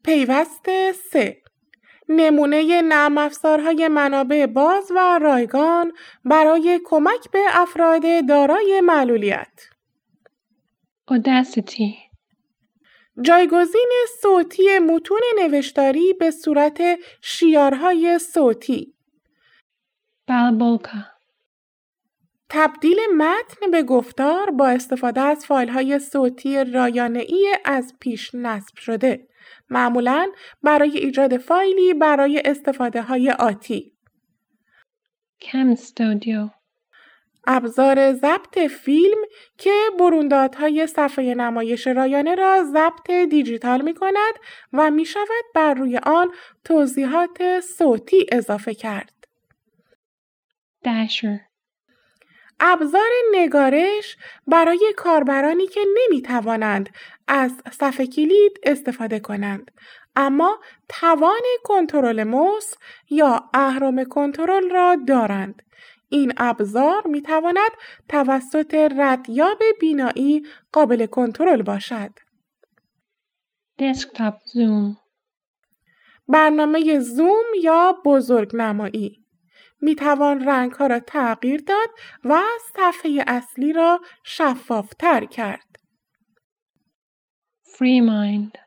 پیوست 3. نمونه نرم افزارهای منابع باز و رایگان برای کمک به افراد دارای معلولیت. Audacity. جایگزین صوتی متون نوشتاری به صورت شیارهای صوتی. Balboca. تبدیل متن به گفتار با استفاده از فایل‌های صوتی رایانه‌ای از پیش نصب شده، معمولاً برای ایجاد فایلی برای استفاده‌های آتی. Cam Studio. ابزار ضبط فیلم که بروندادهای صفحه نمایش رایانه را ضبط دیجیتال می‌کند و می‌شود بر روی آن توضیحات صوتی اضافه کرد. Dasher. ابزار نگارش برای کاربرانی که نمی‌توانند از صفحه کلید استفاده کنند، اما توان کنترل موس یا اهرم کنترل را دارند. این ابزار می‌تواند توسط ردیاب بینایی قابل کنترل باشد. Desktop Zoom. برنامه زوم یا بزرگنمایی می‌توان رنگ‌ها را تغییر داد و صفحه اصلی را شفاف‌تر کرد. FreeMind.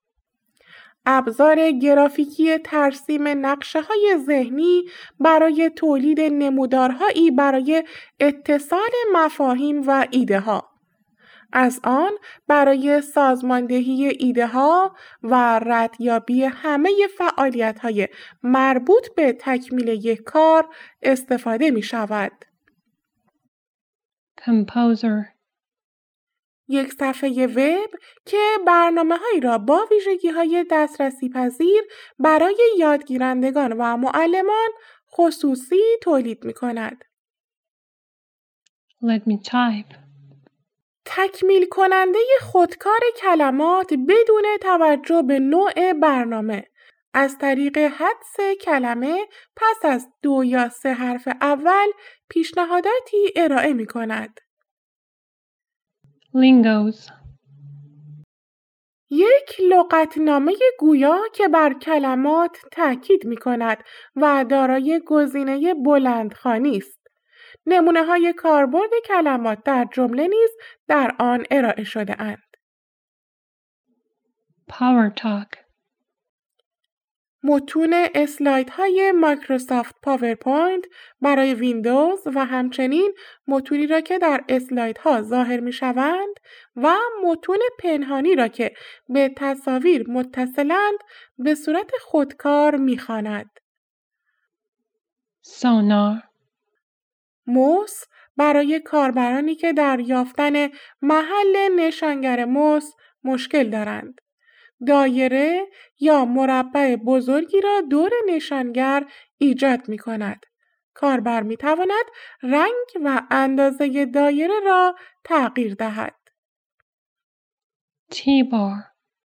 ابزار گرافیکی ترسیم نقشه‌های ذهنی برای تولید نمودارهایی برای اتصال مفاهیم و ایده‌ها. از آن برای سازماندهی ایده‌ها و ردیابی همه فعالیت‌های مربوط به تکمیل یک کار استفاده می‌شود. Composer. یک صفحه وب که برنامه‌هایی را با ویژگی‌های دسترسی پذیر برای یادگیرندگان و معلمان خصوصی تولید می‌کند. Let me type. تکمیل کننده خودکار کلمات بدون توجه به نوع برنامه از طریق حدس کلمه پس از 2 یا 3 حرف اول پیشنهاداتی ارائه می‌کند. Lingos. یک لغتنامه گویا که بر کلمات تأکید می‌کند و دارای گزینه بلندخوانی است. نمونه‌های کاربرد کلمات در جمله نیز در آن ارائه شده‌اند. PowerTalk. متون اسلایدهای مایکروسافت پاورپوینت برای ویندوز و همچنین متونی را که در اسلایدها ظاهر می‌شوند و متون پنهانی را که به تصاویر متصلند به صورت خودکار می‌خواند. Sonar. موس برای کاربرانی که در یافتن محل نشانگر موس مشکل دارند. دایره یا مربع بزرگی را دور نشانگر ایجاد می کند. کاربر می تواند رنگ و اندازه دایره را تغییر دهد. T-bar.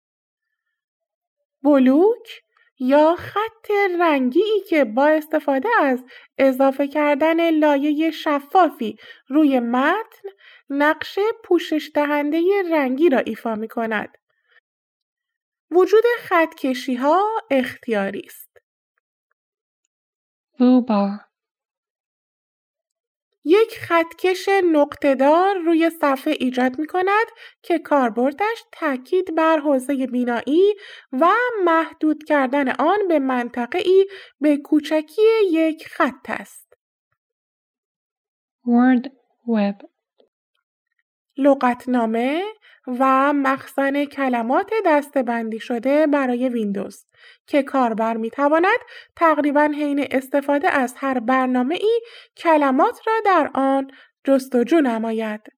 بلوک یا خط رنگی که با استفاده از اضافه کردن لایه شفافی روی متن نقش پوشش دهنده رنگی را ایفا می کند. وجود خطکشی‌ها اختیاری است. Foobar. یک خطکش نقطه‌دار روی صفحه ایجاد می‌کند که کاربردش تاکید بر حوزه بینایی و محدود کردن آن به منطقه‌ای به کوچکی یک خط است. Word Web. لغتنامه و مخزن کلمات دسته‌بندی شده برای ویندوز که کاربر می‌تواند تقریباً حین استفاده از هر برنامه‌ای کلمات را در آن جستجو نماید.